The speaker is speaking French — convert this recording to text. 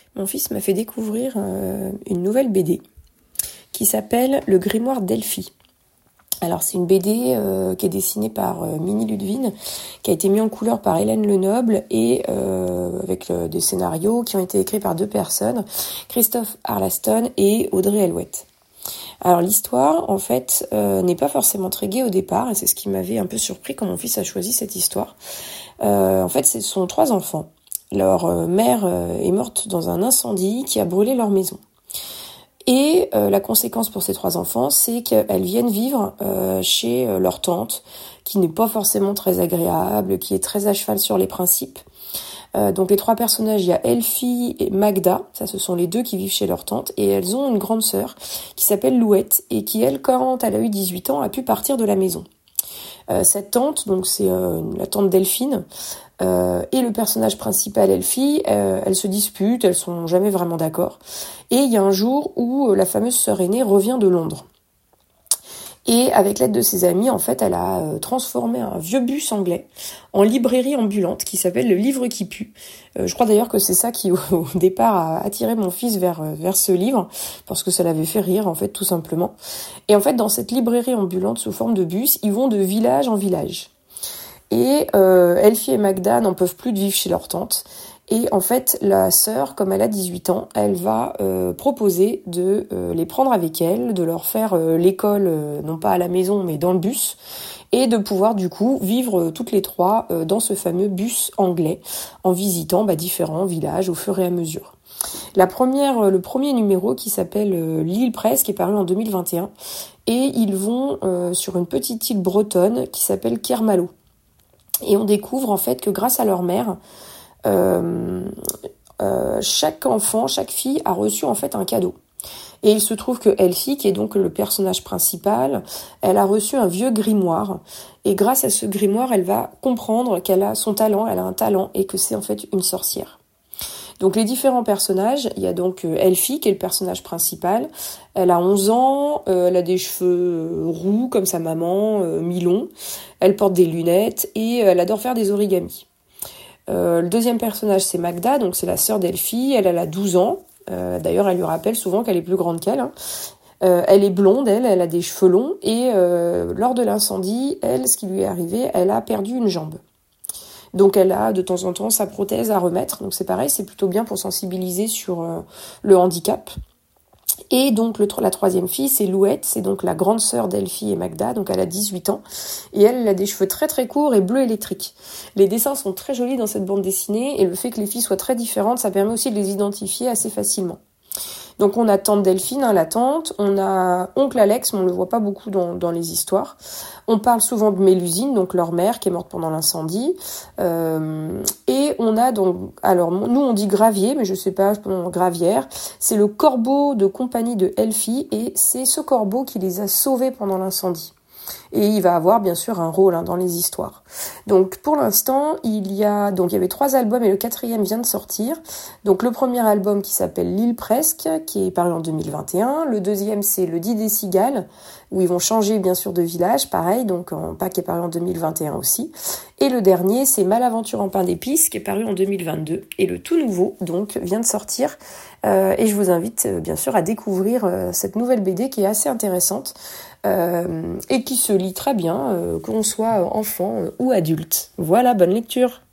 Mon fils m'a fait découvrir une nouvelle BD qui s'appelle Le Grimoire d'Elphie. Alors c'est une BD qui est dessinée par Mini Ludwig, qui a été mise en couleur par Hélène Lenoble et avec des scénarios qui ont été écrits par deux personnes, Christophe Arlaston et Audrey Elouette. Alors l'histoire, en fait, n'est pas forcément très gaie au départ, et c'est ce qui m'avait un peu surpris quand mon fils a choisi cette histoire. En fait, ce sont 3 enfants. Leur mère est morte dans un incendie qui a brûlé leur maison. Et la conséquence pour ces 3 enfants, c'est qu'elles viennent vivre chez leur tante, qui n'est pas forcément très agréable, qui est très à cheval sur les principes. Donc les 3 personnages, il y a Elphie et Magda, ça ce sont les 2 qui vivent chez leur tante, et elles ont une grande sœur qui s'appelle Louette, et qui elle, quand elle a eu 18 ans, a pu partir de la maison. Cette tante, donc c'est la tante Delphine, et le personnage principal Elphie, elles se disputent, elles sont jamais vraiment d'accord. Et il y a un jour où la fameuse sœur aînée revient de Londres. Et avec l'aide de ses amis, en fait, elle a transformé un vieux bus anglais en librairie ambulante qui s'appelle Le Livre qui pue. Je crois d'ailleurs que c'est ça qui, au départ, a attiré mon fils vers ce livre, parce que ça l'avait fait rire, en fait, tout simplement. Et en fait, dans cette librairie ambulante sous forme de bus, ils vont de village en village. Et Elphie et Magda n'en peuvent plus de vivre chez leur tante. Et en fait, la sœur, comme elle a 18 ans, elle va proposer de les prendre avec elle, de leur faire l'école, non pas à la maison, mais dans le bus, et de pouvoir du coup vivre toutes les 3 dans ce fameux bus anglais, en visitant différents villages au fur et à mesure. Le premier numéro qui s'appelle L'île presque est paru en 2021, et ils vont sur une petite île bretonne qui s'appelle Kermalo. Et on découvre en fait que grâce à leur mère, chaque enfant, chaque fille a reçu en fait un cadeau. Et il se trouve que Elphie, qui est donc le personnage principal, elle a reçu un vieux grimoire. Et grâce à ce grimoire, elle va comprendre qu'elle a son talent, elle a un talent, et que c'est en fait une sorcière. Donc les différents personnages, il y a donc Elphie qui est le personnage principal. Elle a 11 ans, elle a des cheveux roux comme sa maman, mi-longs. Elle porte des lunettes et elle adore faire des origamis. Le deuxième personnage, c'est Magda, donc c'est la sœur d'Elphie. Elle a 12 ans. D'ailleurs, elle lui rappelle souvent qu'elle est plus grande qu'elle. Elle est blonde, elle a des cheveux longs. Et lors de l'incendie, ce qui lui est arrivé, elle a perdu une jambe. Donc elle a de temps en temps sa prothèse à remettre. Donc c'est pareil, c'est plutôt bien pour sensibiliser sur le handicap. Et donc la 3e fille, c'est Louette, c'est donc la grande sœur d'Elphie et Magda, donc elle a 18 ans. Et elle a des cheveux très très courts et bleu électrique. Les dessins sont très jolis dans cette bande dessinée, et le fait que les filles soient très différentes, ça permet aussi de les identifier assez facilement. Donc on a tante Delphine, la tante, on a oncle Alex, mais on ne le voit pas beaucoup dans les histoires. On parle souvent de Mélusine, donc leur mère qui est morte pendant l'incendie. Et on a donc, alors nous on dit Gravier, mais je sais pas, Gravière. C'est le corbeau de compagnie de Elphie, et c'est ce corbeau qui les a sauvés pendant l'incendie. Et il va avoir bien sûr un rôle dans les histoires. Donc pour l'instant, il y avait 3 albums et le 4e vient de sortir. Donc le premier album qui s'appelle L'île presque, qui est paru en 2021. Le deuxième, c'est Le Dî des cigales, où ils vont changer bien sûr de village, pareil, donc qui est paru en 2021 aussi. Et le dernier, c'est Malaventure en pain d'épices, qui est paru en 2022. Et le tout nouveau, donc, vient de sortir. Et je vous invite bien sûr à découvrir cette nouvelle BD qui est assez intéressante. Et qui se lit très bien, qu'on soit enfant ou adulte. Voilà, bonne lecture.